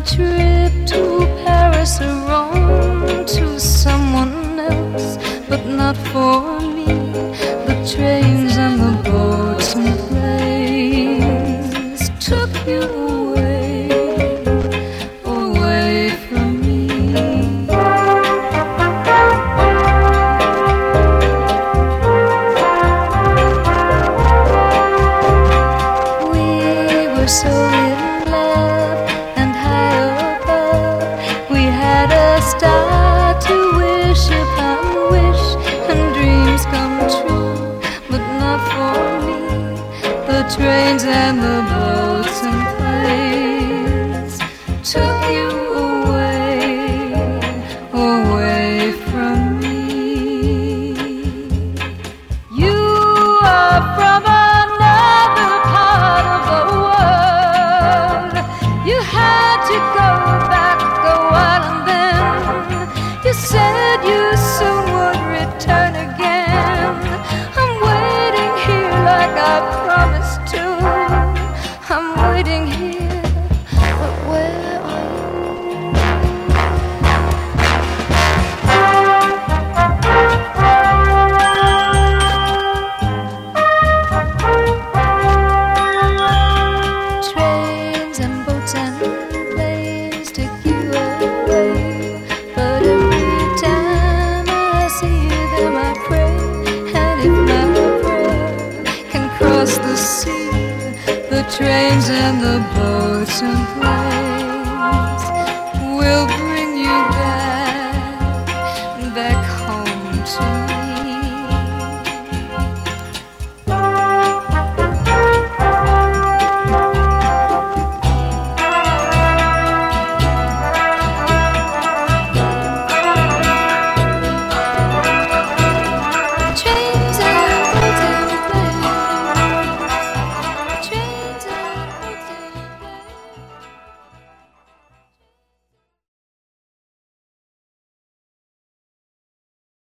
trip to Paris or Rome to someone else, but not for me. The trains and the boats and planes took you away, away from me. We were so in love and high above. We had a star to wish upon wish, and dreams come true, but not for me. The trains and the boats and planes took you away, away from me. You are from another part of the world. You had to go back a while, and then you said you soon would return again. I'm waiting here like I promised to. I'm waiting here, but where are you? Trains and boats and planes take you away, but every time I see them I pray. And if my prayer can cross the sea, the trains and the boats and planes